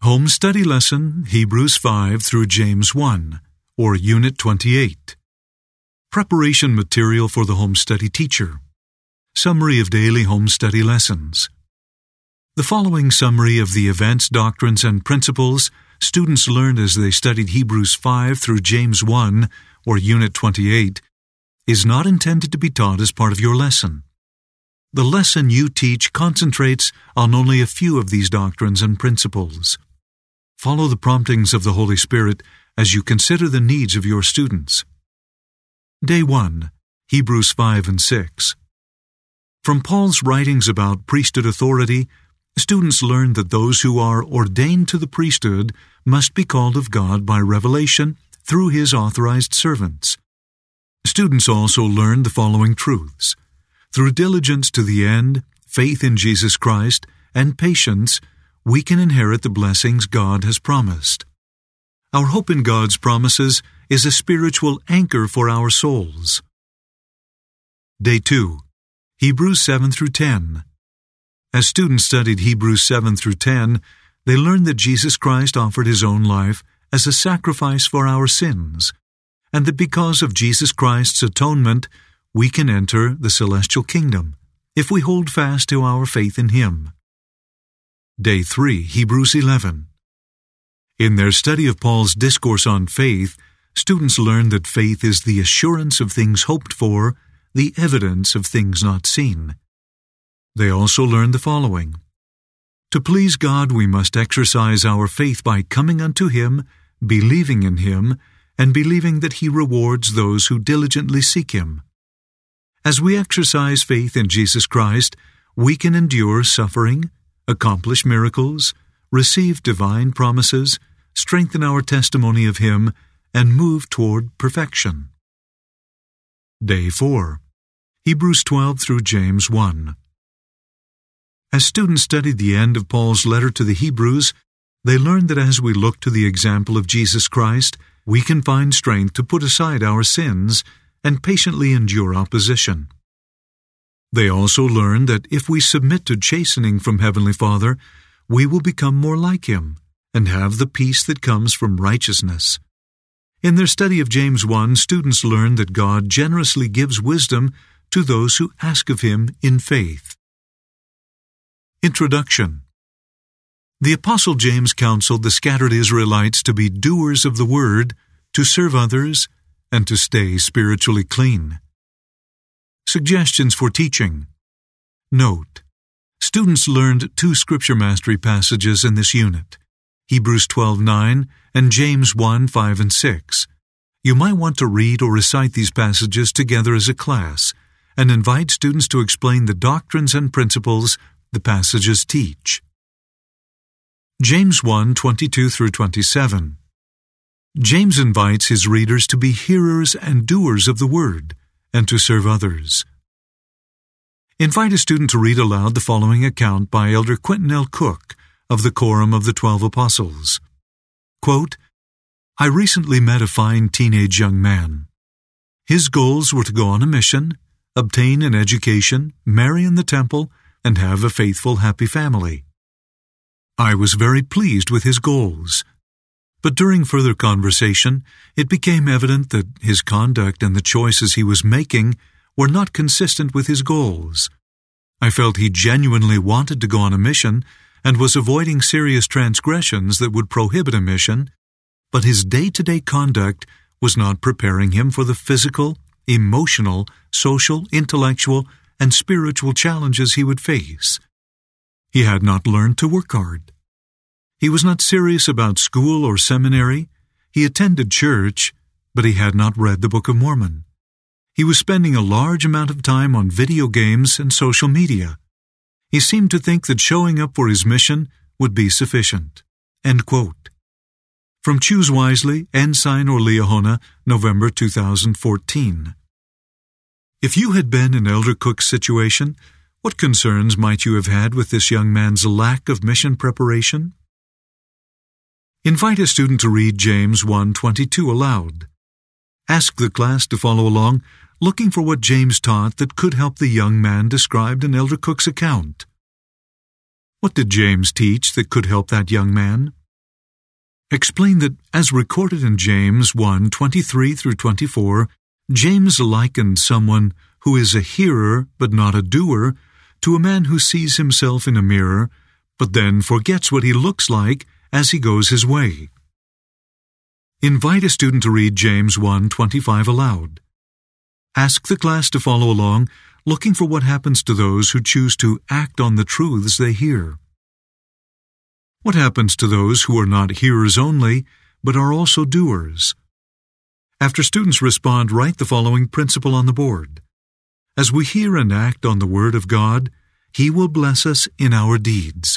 Home Study Lesson, Hebrews 5 through James 1, or Unit 28. Preparation material for the home study teacher. Summary of daily home study lessons. The following summary of the events, doctrines, and principles students learned as they studied Hebrews 5 through James 1, or Unit 28, is not intended to be taught as part of your lesson. The lesson you teach concentrates on only a few of these doctrines and principles. Follow the promptings of the Holy Spirit as you consider the needs of your students. Day 1, Hebrews 5 and 6. From Paul's writings about priesthood authority, students learn that those who are ordained to the priesthood must be called of God by revelation through His authorized servants. Students also learn the following truths. Through diligence to the end, faith in Jesus Christ, and patience, we can inherit the blessings God has promised. Our hope in God's promises is a spiritual anchor for our souls. Day 2, Hebrews 7 through 10. As students studied Hebrews 7 through 10, they learned that Jesus Christ offered His own life as a sacrifice for our sins, and that because of Jesus Christ's atonement, we can enter the celestial kingdom if we hold fast to our faith in Him. Day 3, Hebrews 11. In their study of Paul's discourse on faith, students learned that faith is the assurance of things hoped for, the evidence of things not seen. They also learned the following. To please God, we must exercise our faith by coming unto Him, believing in Him, and believing that He rewards those who diligently seek Him. As we exercise faith in Jesus Christ, we can endure suffering, accomplish miracles, receive divine promises, strengthen our testimony of Him, and move toward perfection. Day 4, Hebrews 12 through James 1. As students studied the end of Paul's letter to the Hebrews, they learned that as we look to the example of Jesus Christ, we can find strength to put aside our sins and patiently endure opposition. They also learned that if we submit to chastening from Heavenly Father, we will become more like Him and have the peace that comes from righteousness. In their study of James 1, students learned that God generously gives wisdom to those who ask of Him in faith. Introduction. The Apostle James counseled the scattered Israelites to be doers of the Word, to serve others, and to stay spiritually clean. Suggestions for teaching. Note: students learned two Scripture Mastery passages in this unit, Hebrews 12:9 and James 1:5 and 6. You might want to read or recite these passages together as a class, and invite students to explain the doctrines and principles the passages teach. James 1:22 through 27. James invites his readers to be hearers and doers of the Word, and to serve others. Invite a student to read aloud the following account by Elder Quentin L. Cook of the Quorum of the 12 Apostles. Quote, I recently met a fine teenage young man. His goals were to go on a mission, obtain an education, marry in the temple, and have a faithful, happy family. I was very pleased with his goals. But during further conversation, it became evident that his conduct and the choices he was making were not consistent with his goals. I felt he genuinely wanted to go on a mission and was avoiding serious transgressions that would prohibit a mission, but his day-to-day conduct was not preparing him for the physical, emotional, social, intellectual, and spiritual challenges he would face. He had not learned to work hard. He was not serious about school or seminary. He attended church, but he had not read the Book of Mormon. He was spending a large amount of time on video games and social media. He seemed to think that showing up for his mission would be sufficient. End quote. From Choose Wisely, Ensign or Liahona, November 2014. If you had been in Elder Cook's situation, what concerns might you have had with this young man's lack of mission preparation? Invite a student to read James 1:22 aloud. Ask the class to follow along, looking for what James taught that could help the young man described in Elder Cook's account. What did James teach that could help that young man? Explain that, as recorded in James 1:23-24, James likened someone who is a hearer but not a doer to a man who sees himself in a mirror but then forgets what he looks like as he goes his way. Invite a student to read James 1:25 aloud. Ask the class to follow along, looking for what happens to those who choose to act on the truths they hear. What happens to those who are not hearers only, but are also doers? After students respond, write the following principle on the board. As we hear and act on the Word of God, He will bless us in our deeds.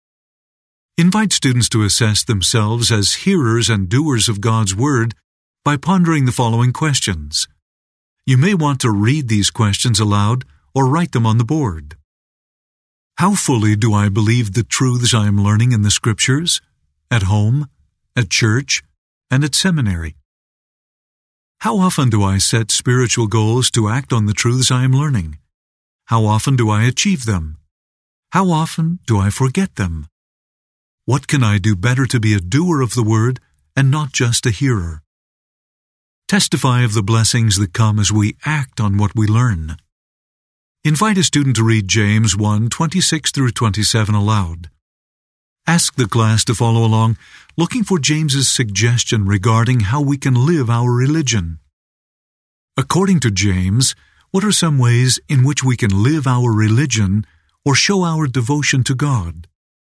Invite students to assess themselves as hearers and doers of God's Word by pondering the following questions. You may want to read these questions aloud or write them on the board. How fully do I believe the truths I am learning in the Scriptures, at home, at church, and at seminary? How often do I set spiritual goals to act on the truths I am learning? How often do I achieve them? How often do I forget them? What can I do better to be a doer of the Word and not just a hearer? Testify of the blessings that come as we act on what we learn. Invite a student to read James 1:26-27 aloud. Ask the class to follow along, looking for James's suggestion regarding how we can live our religion. According to James, what are some ways in which we can live our religion or show our devotion to God?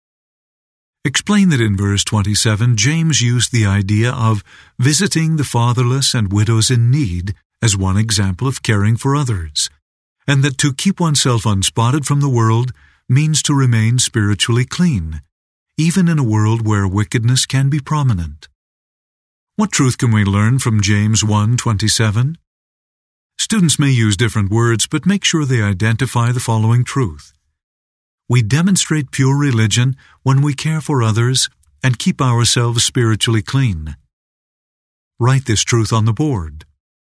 Explain that in verse 27, James used the idea of visiting the fatherless and widows in need as one example of caring for others, and that to keep oneself unspotted from the world means to remain spiritually clean, even in a world where wickedness can be prominent. What truth can we learn from James 1:27? Students may use different words, but make sure they identify the following truth. We demonstrate pure religion when we care for others and keep ourselves spiritually clean. Write this truth on the board.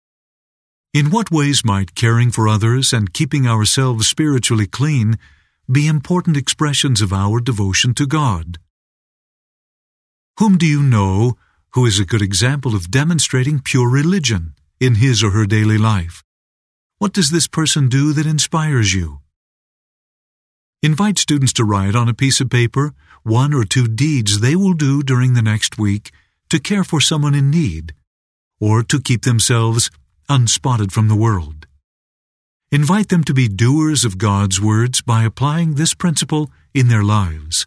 In what ways might caring for others and keeping ourselves spiritually clean be important expressions of our devotion to God? Whom do you know who is a good example of demonstrating pure religion in his or her daily life? What does this person do that inspires you? Invite students to write on a piece of paper 1 or 2 deeds they will do during the next week to care for someone in need, or to keep themselves unspotted from the world. Invite them to be doers of God's words by applying this principle in their lives.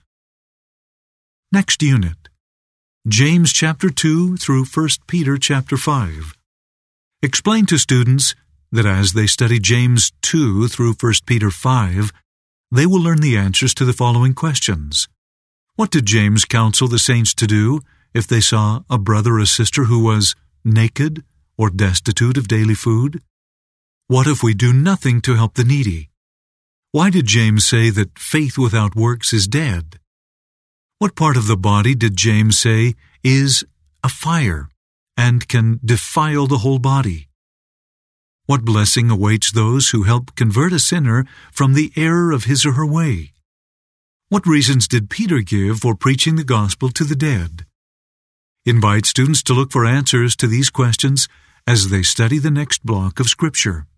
Next unit, James chapter 2 through 1 Peter chapter 5. Explain to students that as they study James 2 through 1 Peter 5, they will learn the answers to the following questions. What did James counsel the saints to do if they saw a brother or sister who was naked or destitute of daily food? What if we do nothing to help the needy? Why did James say that faith without works is dead? What part of the body did James say is a fire and can defile the whole body? What blessing awaits those who help convert a sinner from the error of his or her way? What reasons did Peter give for preaching the gospel to the dead? Invite students to look for answers to these questions as they study the next block of Scripture.